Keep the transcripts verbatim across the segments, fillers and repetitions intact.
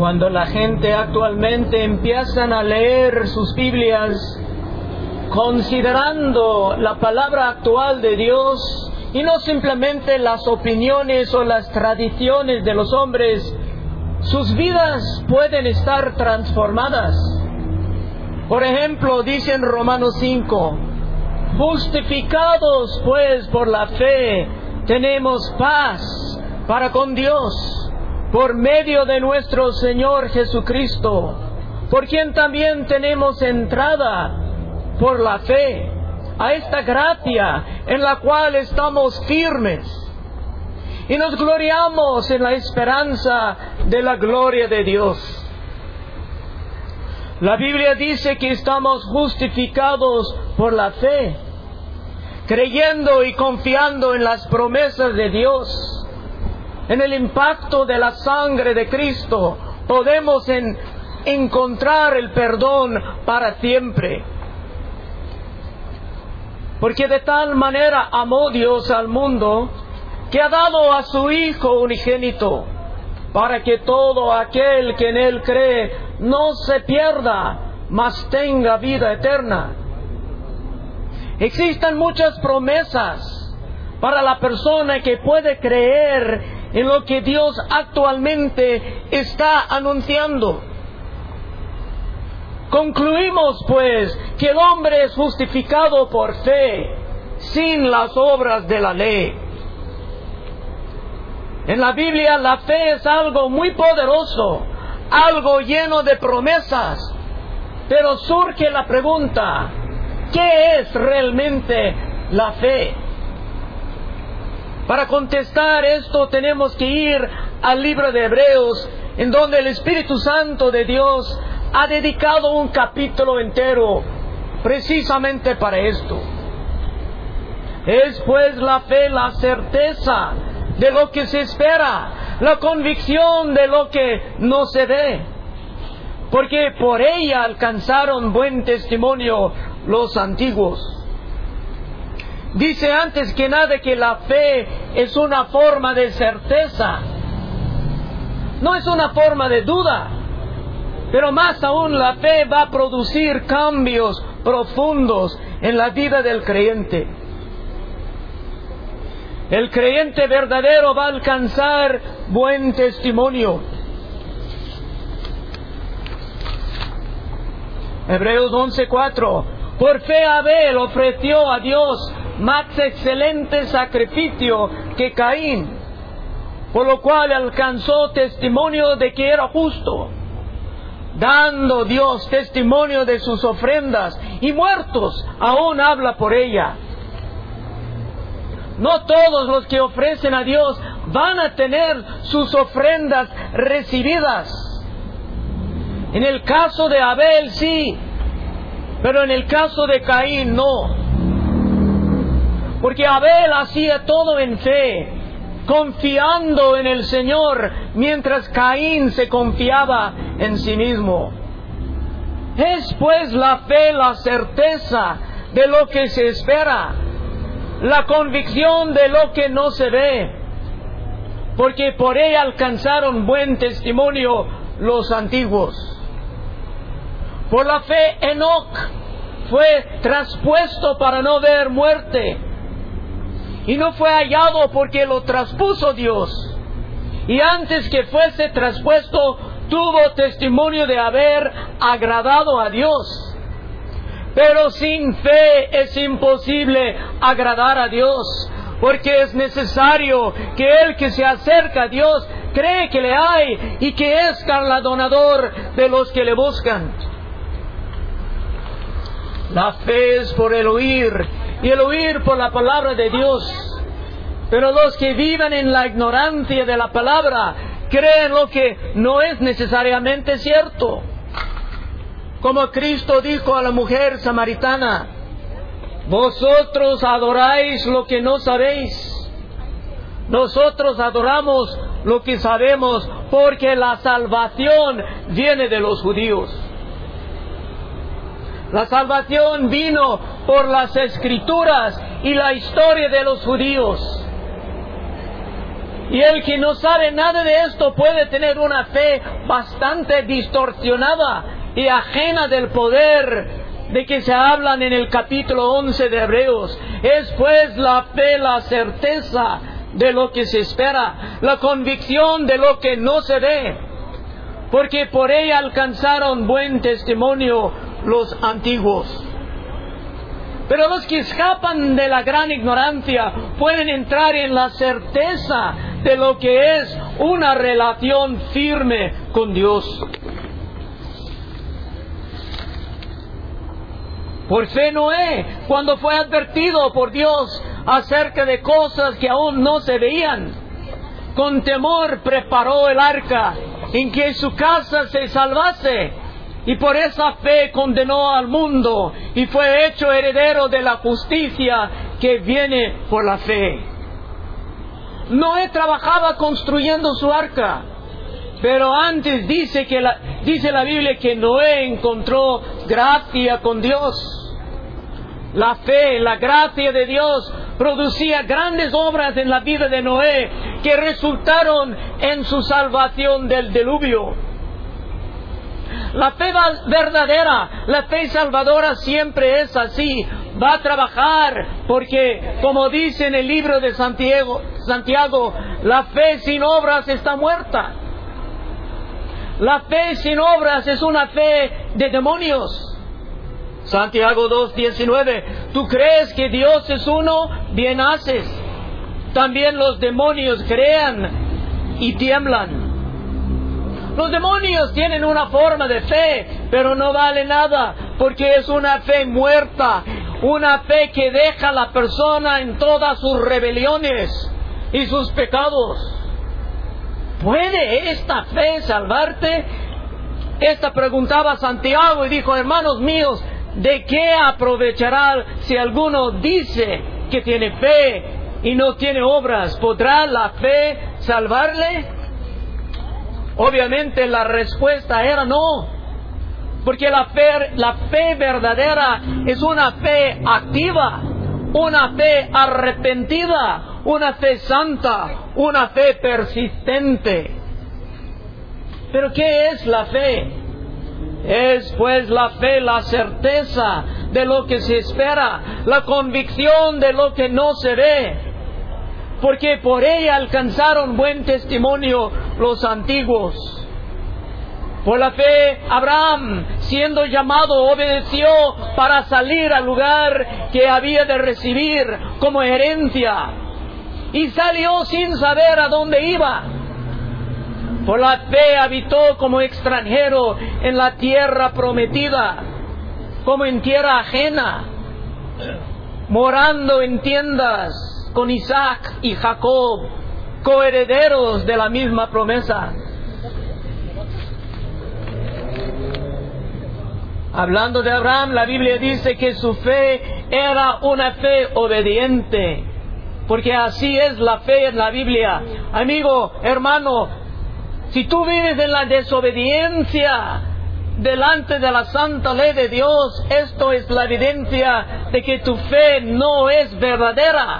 Cuando la gente actualmente empiezan a leer sus Biblias, considerando la palabra actual de Dios, y no simplemente las opiniones o las tradiciones de los hombres, sus vidas pueden estar transformadas. Por ejemplo, dice en Romanos cinco, justificados pues por la fe, tenemos paz para con Dios, por medio de nuestro Señor Jesucristo, por quien también tenemos entrada por la fe a esta gracia en la cual estamos firmes y nos gloriamos en la esperanza de la gloria de Dios. La Biblia dice que estamos justificados por la fe, creyendo y confiando en las promesas de Dios, en el impacto de la sangre de Cristo. Podemos en, encontrar el perdón para siempre. Porque de tal manera amó Dios al mundo, que ha dado a su Hijo unigénito, para que todo aquel que en Él cree no se pierda, mas tenga vida eterna. Existen muchas promesas para la persona que puede creer en lo que Dios actualmente está anunciando. Concluimos, pues, que el hombre es justificado por fe, sin las obras de la ley. En la Biblia la fe es algo muy poderoso, algo lleno de promesas, pero surge la pregunta, ¿qué es realmente la fe? Para contestar esto tenemos que ir al libro de Hebreos, en donde el Espíritu Santo de Dios ha dedicado un capítulo entero precisamente para esto. Es pues la fe la certeza de lo que se espera, la convicción de lo que no se ve, porque por ella alcanzaron buen testimonio los antiguos. Dice antes que nada que la fe es una forma de certeza, no es una forma de duda, pero más aún la fe va a producir cambios profundos en la vida del creyente. El creyente verdadero va a alcanzar buen testimonio. Hebreos once cuatro. Por fe Abel ofreció a Dios más excelente sacrificio que Caín, por lo cual alcanzó testimonio de que era justo, dando Dios testimonio de sus ofrendas, y muertos aún habla por ella. No todos los que ofrecen a Dios van a tener sus ofrendas recibidas. En el caso de Abel sí, pero en el caso de Caín no. Porque Abel hacía todo en fe, confiando en el Señor, mientras Caín se confiaba en sí mismo. Es pues la fe la certeza de lo que se espera, la convicción de lo que no se ve, porque por ella alcanzaron buen testimonio los antiguos. Por la fe Enoc fue traspuesto para no ver muerte, y no fue hallado porque lo traspuso Dios, y antes que fuese traspuesto tuvo testimonio de haber agradado a Dios. Pero sin fe es imposible agradar a Dios, porque es necesario que el que se acerca a Dios cree que le hay y que es galardonador de los que le buscan. La fe es por el oír, y el oír por la palabra de Dios. Pero los que viven en la ignorancia de la palabra creen lo que no es necesariamente cierto. Como Cristo dijo a la mujer samaritana, vosotros adoráis lo que no sabéis. Nosotros adoramos lo que sabemos, porque la salvación viene de los judíos. La salvación vino por las Escrituras y la historia de los judíos. Y el que no sabe nada de esto puede tener una fe bastante distorsionada y ajena del poder de que se hablan en el capítulo once de Hebreos. Es pues la fe, la certeza de lo que se espera, la convicción de lo que no se ve, porque por ella alcanzaron buen testimonio los antiguos. Pero los que escapan de la gran ignorancia pueden entrar en la certeza de lo que es una relación firme con Dios. Por fe Noé, cuando fue advertido por Dios acerca de cosas que aún no se veían, con temor preparó el arca en que su casa se salvase, y por esa fe condenó al mundo y fue hecho heredero de la justicia que viene por la fe. Noé trabajaba construyendo su arca, pero antes dice que la, dice la Biblia que Noé encontró gracia con Dios. La fe, la gracia de Dios producía grandes obras en la vida de Noé que resultaron en su salvación del diluvio. La fe verdadera, la fe salvadora siempre es así. Va a trabajar porque, como dice en el libro de Santiago, Santiago, la fe sin obras está muerta. La fe sin obras es una fe de demonios. Santiago dos diecinueve, ¿tú crees que Dios es uno? Bien haces. También los demonios crean y tiemblan. Los demonios tienen una forma de fe, pero no vale nada, porque es una fe muerta, una fe que deja a la persona en todas sus rebeliones y sus pecados. ¿Puede esta fe salvarte? Esta preguntaba Santiago y dijo, hermanos míos, ¿de qué aprovechará si alguno dice que tiene fe y no tiene obras? ¿Podrá la fe salvarle? Obviamente la respuesta era no, porque la fe, la fe verdadera es una fe activa, una fe arrepentida, una fe santa, una fe persistente. ¿Pero qué es la fe? Es pues la fe, la certeza de lo que se espera, la convicción de lo que no se ve, porque por ella alcanzaron buen testimonio los antiguos. Por la fe, Abraham, siendo llamado, obedeció para salir al lugar que había de recibir como herencia, y salió sin saber a dónde iba. Por la fe habitó como extranjero en la tierra prometida, como en tierra ajena, morando en tiendas con Isaac y Jacob, coherederos de la misma promesa. Hablando de Abraham, la Biblia dice que su fe era una fe obediente, porque así es la fe en la Biblia. Amigo, hermano, si tú vives en la desobediencia delante de la santa ley de Dios, esto es la evidencia de que tu fe no es verdadera.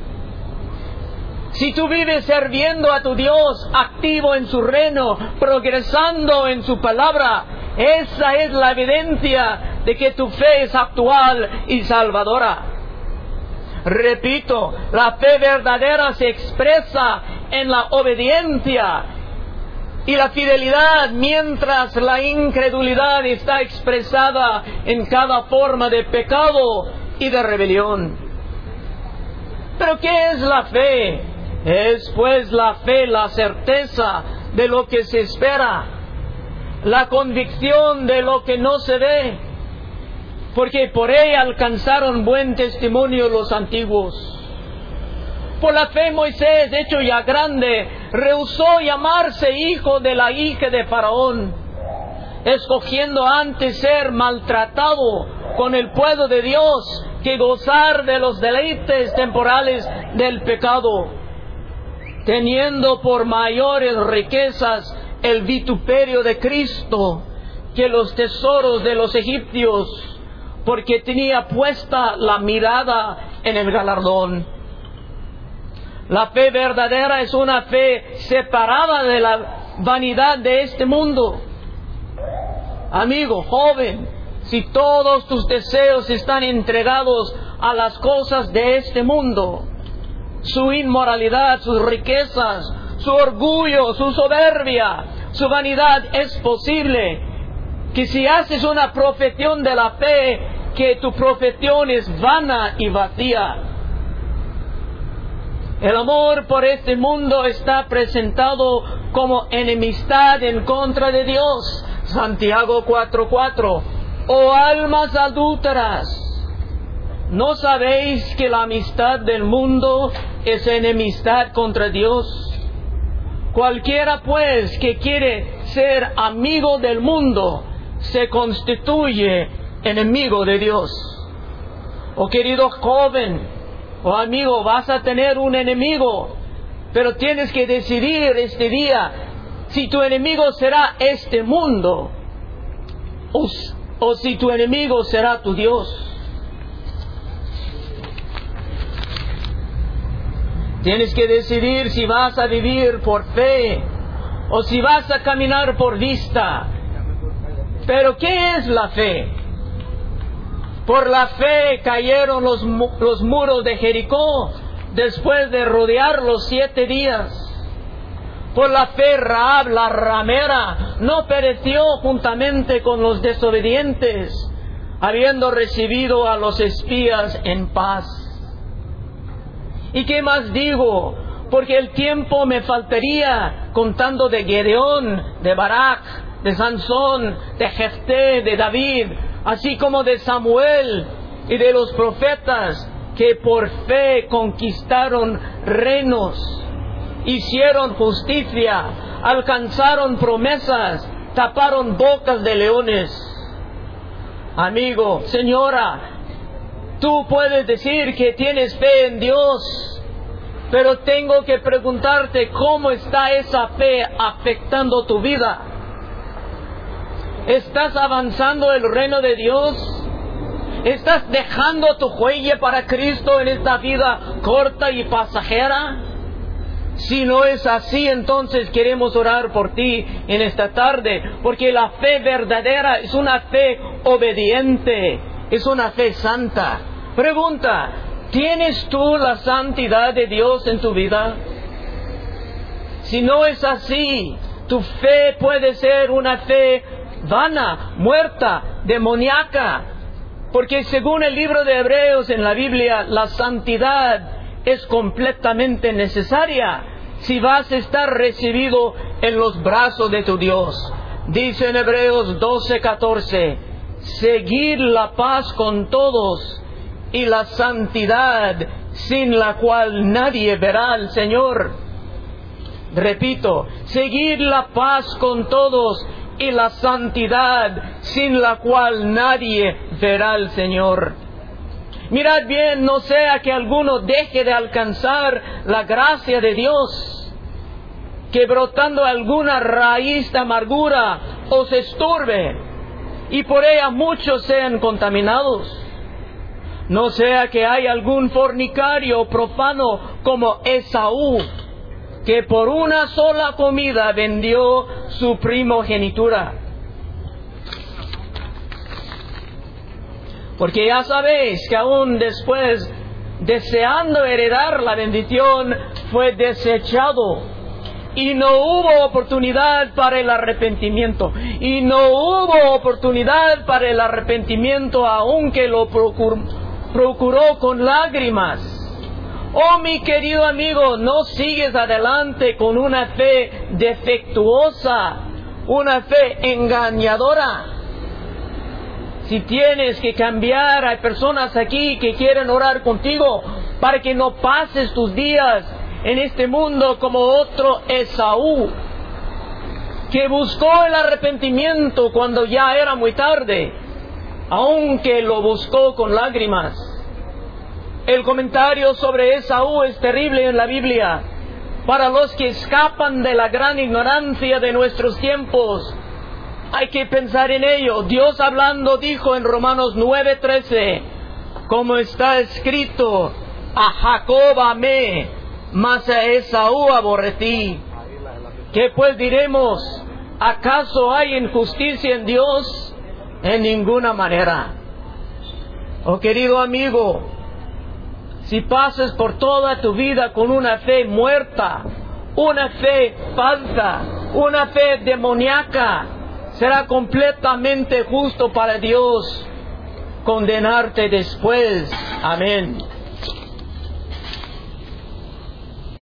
Si tú vives sirviendo a tu Dios, activo en su reino, progresando en su palabra, esa es la evidencia de que tu fe es actual y salvadora. Repito, la fe verdadera se expresa en la obediencia y la fidelidad, mientras la incredulidad está expresada en cada forma de pecado y de rebelión. ¿Pero qué es la fe? Es pues la fe, la certeza de lo que se espera, la convicción de lo que no se ve, porque por ella alcanzaron buen testimonio los antiguos. Por la fe Moisés, hecho ya grande, rehusó llamarse hijo de la hija de Faraón, escogiendo antes ser maltratado con el pueblo de Dios que gozar de los deleites temporales del pecado, teniendo por mayores riquezas el vituperio de Cristo que los tesoros de los egipcios, porque tenía puesta la mirada en el galardón. La fe verdadera es una fe separada de la vanidad de este mundo. Amigo, joven, si todos tus deseos están entregados a las cosas de este mundo, su inmoralidad, sus riquezas, su orgullo, su soberbia, su vanidad, es posible que si haces una profesión de la fe, que tu profesión es vana y vacía. El amor por este mundo está presentado como enemistad en contra de Dios. Santiago cuatro cuatro. Oh almas adúlteras, ¿no sabéis que la amistad del mundo es enemistad contra Dios? Cualquiera pues que quiere ser amigo del mundo se constituye enemigo de Dios. Oh querido joven, oh amigo, vas a tener un enemigo, pero tienes que decidir este día si tu enemigo será este mundo o, o si tu enemigo será tu Dios. Tienes que decidir si vas a vivir por fe o si vas a caminar por vista. Pero ¿qué es la fe? Por la fe cayeron los, los muros de Jericó después de rodearlos siete días. Por la fe Rahab, la ramera, no pereció juntamente con los desobedientes, habiendo recibido a los espías en paz. ¿Y qué más digo? Porque el tiempo me faltaría contando de Gedeón, de Barak, de Sansón, de Jefté, de David, así como de Samuel y de los profetas que por fe conquistaron reinos, hicieron justicia, alcanzaron promesas, taparon bocas de leones. Amigo, señora, tú puedes decir que tienes fe en Dios, pero tengo que preguntarte cómo está esa fe afectando tu vida. ¿Estás avanzando el reino de Dios? ¿Estás dejando tu huella para Cristo en esta vida corta y pasajera? Si no es así, entonces queremos orar por ti en esta tarde, porque la fe verdadera es una fe obediente, es una fe santa. Pregunta, ¿tienes tú la santidad de Dios en tu vida? Si no es así, tu fe puede ser una fe vana, muerta, demoníaca, porque según el libro de Hebreos en la Biblia, la santidad es completamente necesaria si vas a estar recibido en los brazos de tu Dios. Dice en Hebreos doce catorce, seguid la paz con todos y la santidad, sin la cual nadie verá al Señor. Repito, seguid la paz con todos y la santidad, sin la cual nadie verá al Señor. Mirad bien, no sea que alguno deje de alcanzar la gracia de Dios, que brotando alguna raíz de amargura os estorbe, y por ella muchos sean contaminados. No sea que haya algún fornicario profano como Esaú, que por una sola comida vendió su primogenitura. Porque ya sabéis que aún después, deseando heredar la bendición, fue desechado. Y no hubo oportunidad para el arrepentimiento. Y no hubo oportunidad para el arrepentimiento, aunque lo procuró, procuró con lágrimas. Oh, mi querido amigo, no sigues adelante con una fe defectuosa, una fe engañadora. Si tienes que cambiar, hay personas aquí que quieren orar contigo para que no pases tus días en este mundo como otro Esaú, que buscó el arrepentimiento cuando ya era muy tarde, aunque lo buscó con lágrimas. El comentario sobre Esaú es terrible en la Biblia. Para los que escapan de la gran ignorancia de nuestros tiempos, hay que pensar en ello. Dios hablando dijo en Romanos nueve trece, como está escrito, a Jacob amé, mas a Esaú aborrecí. ¿Qué pues diremos? ¿Acaso hay injusticia en Dios? En ninguna manera. Oh querido amigo, si pasas por toda tu vida con una fe muerta, una fe falsa, una fe demoníaca, será completamente justo para Dios condenarte después. Amén.